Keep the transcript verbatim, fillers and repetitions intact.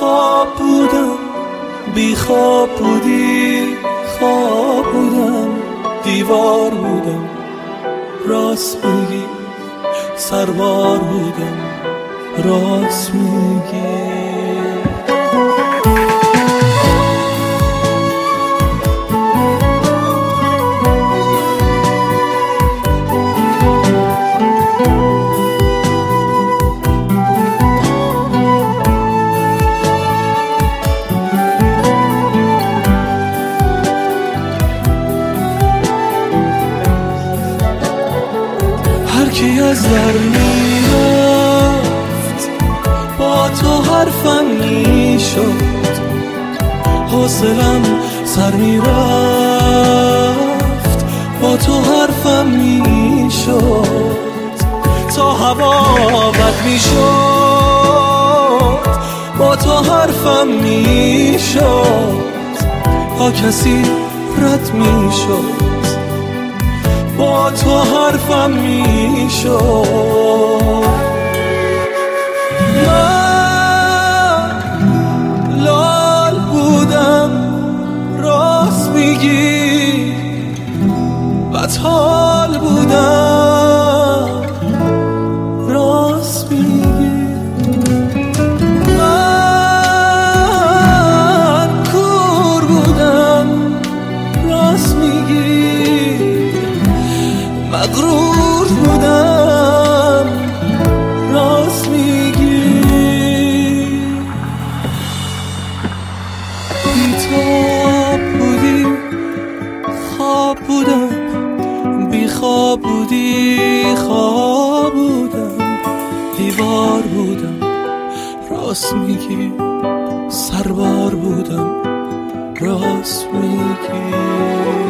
خواب بودم، بی خواب بودی، خواب بودم، دیوار بودم، راست میگی، سربار بودم، راست میگی. هرکی از در میرفت با تو حرفم میشد، حوصلم سر میرفت با تو حرفم میشد، تا هوا بد میشد با تو حرفم میشد، تا کسی رد میشد با تو حرفم میشد. من لال بودم، راست میگی، بدحال بودم، راست میگی. من کور بودم، راست میگی، مغرور بودم، راست میگی. بی‌تاب بودی، خواب بودم، بی خواب بودی، خواب بودم، دیوار بودم، راست میگی، سربار بودم، راست میگی.